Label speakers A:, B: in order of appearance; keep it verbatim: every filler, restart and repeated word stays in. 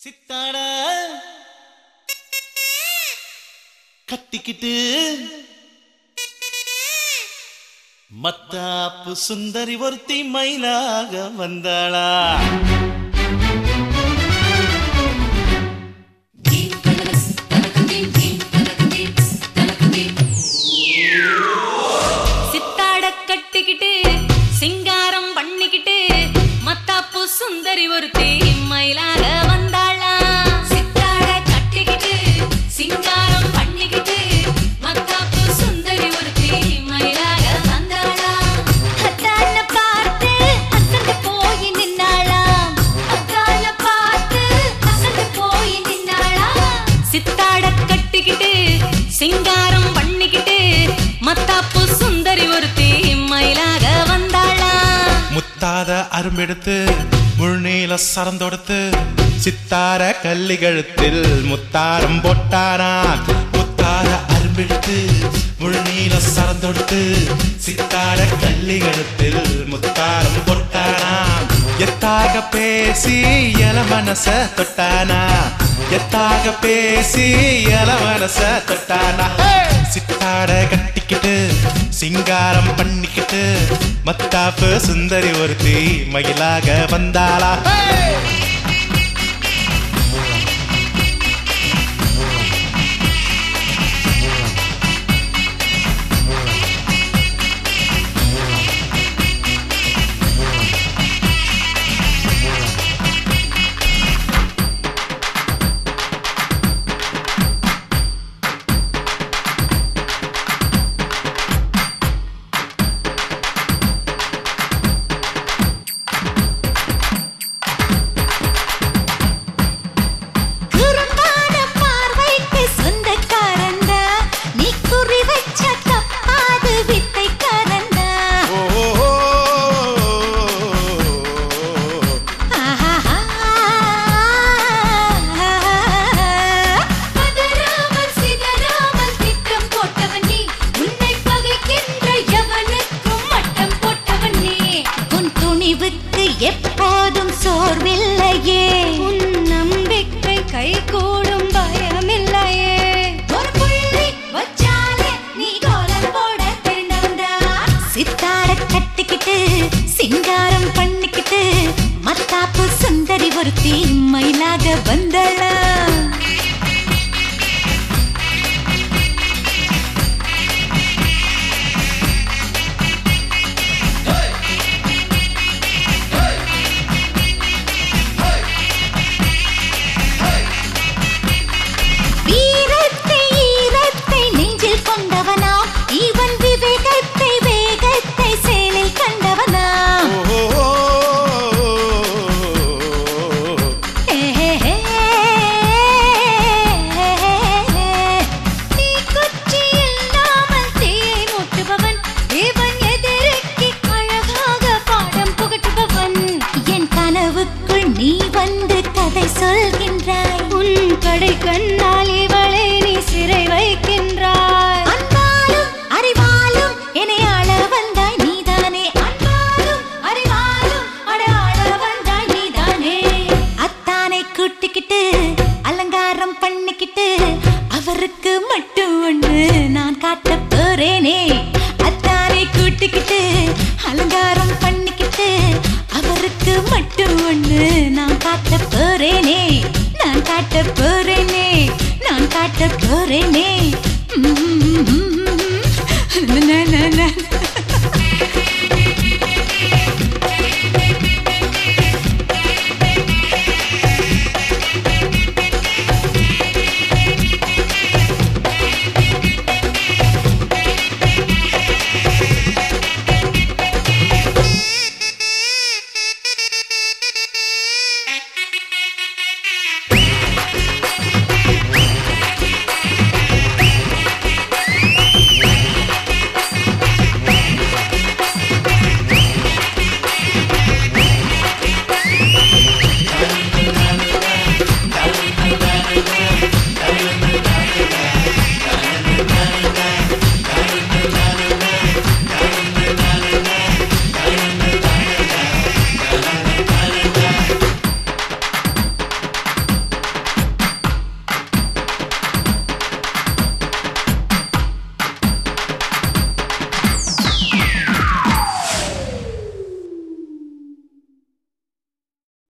A: சித்தாட கட்டிக்கிட்டு மத்தாப்பு சுந்தரி ஒருத்தி மயிலாக வந்தாளா.
B: சித்தாட கட்டிக்கிட்டு சிங்காரம் பண்ணிக்கிட்டு மத்தாப்பு சுந்தரி ஒருத்தி மயிலாக வந்தாளா. சித்தாட கட்டிக்கிட்டு சிங்காரம் பண்ணிக்கிட்டு மத்தாப்பு சுந்தரி ஒருத்தி மயிலாக வந்தாளா. அத்தாள பார்த்து அசந்து போய் நின்னாளா. அத்தாள பார்த்து அசந்து போய் நின்னாளா. சித்தாட கட்டிக்கிட்டு சிங்காரம் பண்ணிக்கிட்டு மத்தாப்பு சுந்தரி ஒருத்தி மயிலாக வந்தாளா.
A: முத்தாத அரும்பெடுத்து முழுநீல சரந்தொடுத்து சித்தார கள்ளி கழுத்தில் முத்தாரம் போட்டானா. முத்தார அரும்பெடுத்து முழுநீல சரந்தொடுத்து சித்தார கள்ளி கழுத்தில் முத்தாரம் போட்டானா. எத்தாக பேசி எல மனச தொட்டானா. எத்தாக பேசி எல மனச தொட்டானா. சித்தாட கட்டிக்கிட்டு சிங்காரம் பண்ணிக்கிட்டு மத்தாப்பு சுந்தரி ஒருத்தி மயிலாக வந்தாளா.
B: எப்போதும் சோர்வில்லையே. உன் நம்பிக்கை கை கூடும் பயமில்லையே. ஒரு புள்ளி வச்சாலே நீ கோலம் போட தெரிந்தவன்டா. சித்தாட கட்டிக்கிட்டு சிங்காரம் பண்ணிக்கிட்டு மத்தாப்பு சுந்தரி ஒருத்தி மயிலாக வந்தாளா. நீ வந்து கதை சொல்கின்றாய். உன் கடை கண்ணால் இவளை நீ சிறை வைக்கின்றாய். அன்பாலும் அறிவாலும் என்னை ஆள வந்தாய் நீதானே. அன்பாலும் அறிவாலும் அடையாள வந்தாய் நீதானே. அத்தானை கூட்டிக்கிட்டு அலங்காரம் பண்ணிக்கிட்டு அவருக்கு மட்டும் ஒண்ணு நான் காட்ட போறேனே. அத்தானை கூட்டிக்கிட்டு அலங்காரம் பண்ணிக்கிட்டு அவருக்கு மட்டும் ஒண்ணு நான் காட்ட போறேனே. நான் காட்ட போறேனே. நான் காட்ட போறேனே.